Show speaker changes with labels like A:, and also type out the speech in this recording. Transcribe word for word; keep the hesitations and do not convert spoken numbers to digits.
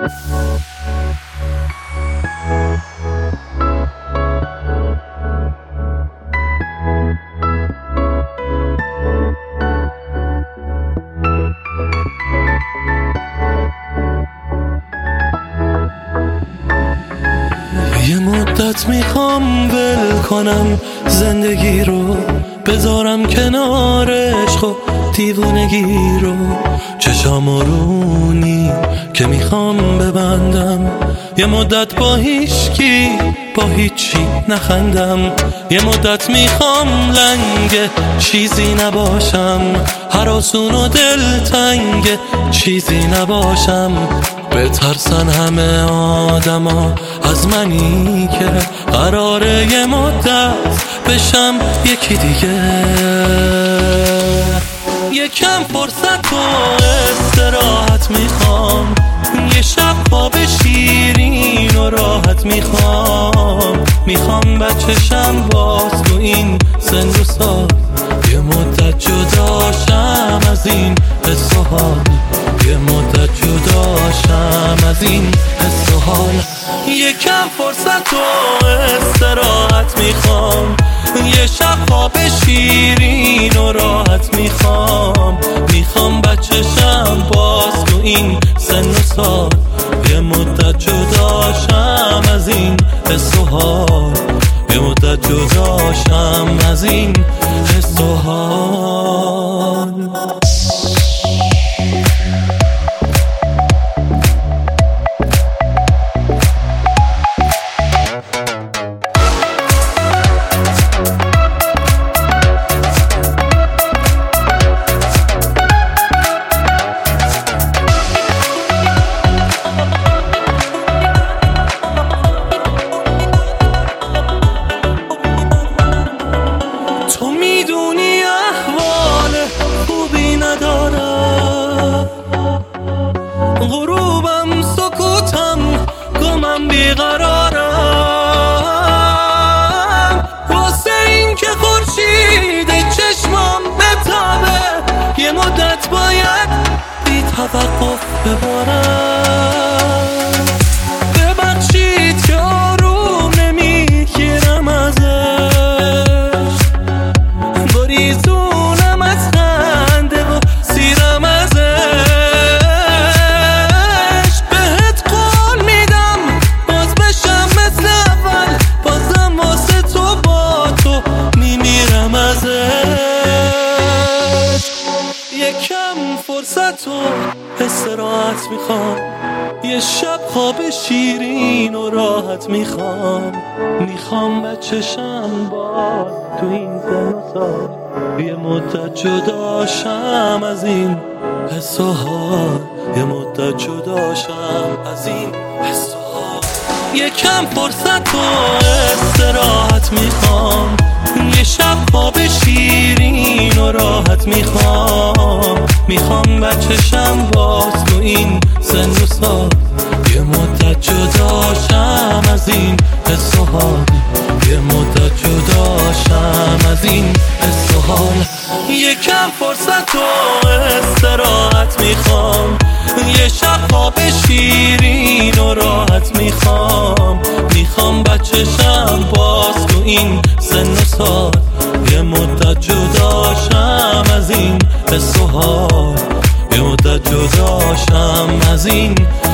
A: یه مدت میخوام ول کنم زندگی رو، بذارم کنار عشق و دیوونگی رو، چشامو رونی که میخوام ببندم، یه مدت با هیچکی با هیچی نخندم، یه مدت میخوام لنگ چیزی نباشم، هراسون و دلتنگ چیزی نباشم، بترسن همه آدما از منی که قراره یه مدت بشم یکی دیگه. یکم فرصت و استراحت میخوام، یه شب خواب شیرین و راحت میخوام، میخوام بچشم باز تو این سن و سال، یه مدت جداشم از این حس و حال، یه مدت جداشم از این حس و حال. یکم فرصت و استراحت میخوام، یه شب خواب شیرین و راحت میخوام، میخوام بچشم باز تو این سن و سال، یه مدت جداشم از این حس و حال، یه مدت جداشم از این حس و حال. تو میدونی احوال خوبی ندارم، غروبم سکوتم گمم بیقرارم، واسه این که خورشید چشمام بتابه یه مدت باید بی توقف ببارم. ببخشید که آروم نمیگیرم ازش، گریزونم از خنده و سیرم ازش، بهت قول میدم باز بشم مثل اول، بازم واسه تو با تو میمیرم ازش. یکم فرصت و استراحت میخوام، یه شب خواب شیرین و راحت میخوام، میخوام بچشم باز تو این سن و سال، یه مدت جداشم از این حس و حال، یه مدت جداشم از این حس و حال. یکم فرصت و استراحت میخوام، یه شب خواب شیرین و راحت میخوام، میخوام بچشم باز تو این سن و سال، یه مدت جداشم از این حس و حال، یه مدت جداشم از این حس و حال. یکم فرصت و استراحت میخوام، یه شب خواب شیرین و راحت میخوام، میخوام بچشم باز تو این سن و سال، یه مدت جداشم از این حس و حال، یه مدت جداشم از این